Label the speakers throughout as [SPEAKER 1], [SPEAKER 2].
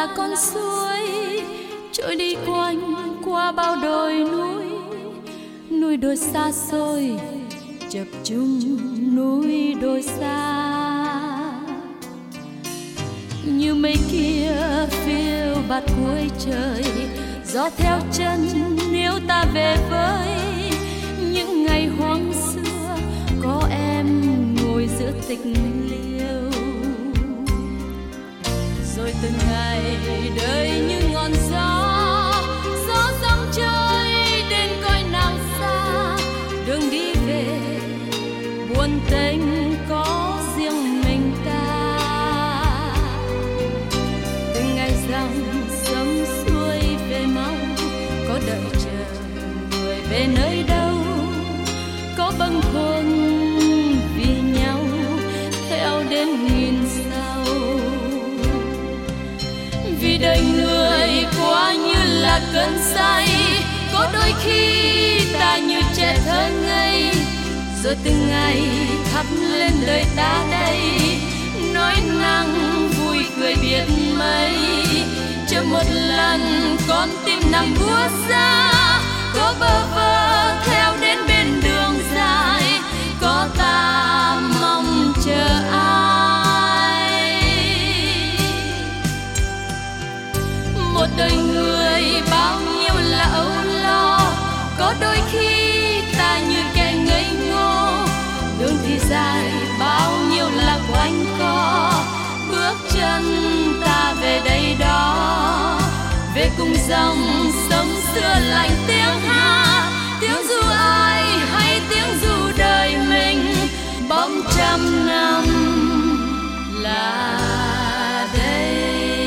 [SPEAKER 1] là con suối trôi đi quanh qua bao đồi núi, núi đồi xa xôi chập chung núi đồi xa. Như mây kia phiêu bạt cuối trời, gió theo chân níu ta về với những ngày hoang xưa, có em ngồi giữa tịch liêu. Rồi từng ngày đời như ngọn gió, gió dòng trôi đến cõi nào xa, đường đi về buồn tênh có riêng mình ta. Từng ngày dòng sông xuôi về mau, có đợi chờ người về nơi đâu, có bâng khuâng vì nhau theo đến nghìn sau. Vì đời người quá như là cơn say, có đôi khi ta như trẻ thơ ngây, rồi từng ngày thắp lên đời ta đây, nói năng vui cười biết mấy. Chờ một lần con tim nằm buốt ra, có bơ vơ theo đến bên đường dài, có ta mong chờ ai. Một đời người bao nhiêu là âu lo, có đôi khi ta như kẻ ngây ngô, đường thì dài bao nhiêu là quanh co, bước chân ta về đây đó, về cùng dòng sông xưa lạnh tiếng hát, tiếng ru ai hay tiếng ru đời mình, bóng trăm năm là đây.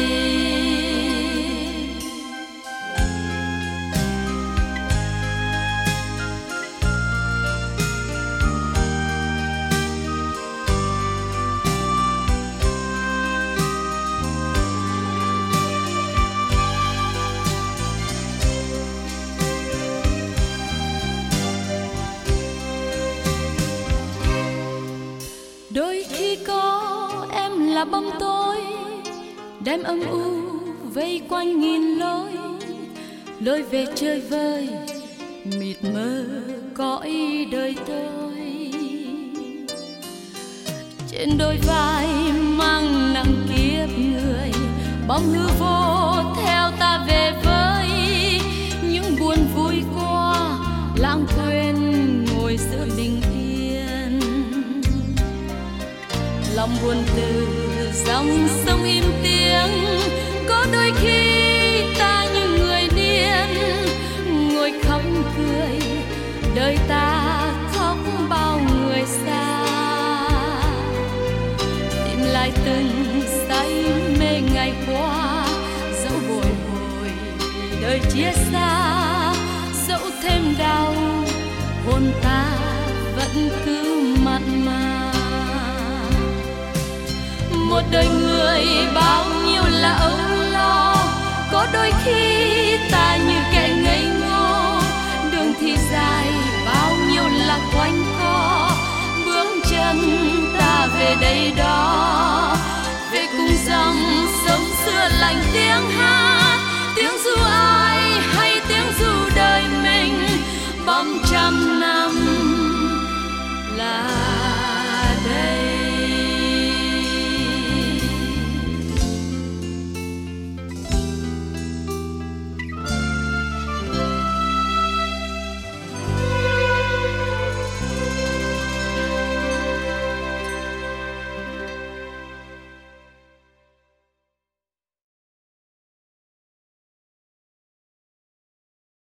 [SPEAKER 1] Đôi khi có em là bóng tối, đêm âm u vây quanh nghìn lối, lối về chơi vơi mịt mờ cõi đời tôi. Trên đôi vai mang nặng kiếp người, bóng hư vô theo ta về với những buồn vui qua, lãng quên ngồi giữa bình yên. Lòng buồn từ dòng sông im tiếng, có đôi khi ta như người điên, ngồi khóc cười đời ta khóc bao người xa. Tìm lại từng say mê ngày qua, dẫu bồi hồi vì đời chia xa, dẫu thêm đau hồn ta vẫn cứ mặn mà. Một đời người bao nhiêu là âu lo, có đôi khi ta như kẻ